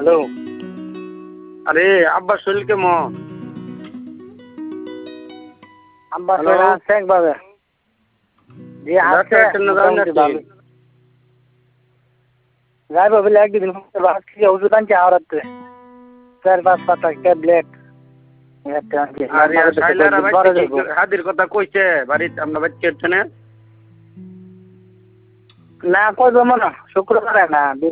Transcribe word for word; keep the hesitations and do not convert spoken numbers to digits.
Hello. আরে আব্বা শরীর কেমন? আব্বা হ্যালো? শরীর আছে একভাবে। জি আছে ডাক্তার কেন যান মোটামুটি নাকি? ভালো। যাইব বলে একদিন ভাবছি ওষুধ আনছি আওরাতে চার পাঁচ পাতা ট্যাবলেট আরে শাইলারা বাইতে কি হাদির কথা কইছে বাড়িতে আমরা বাইতে না? না কই জমো না শুক্রবারে না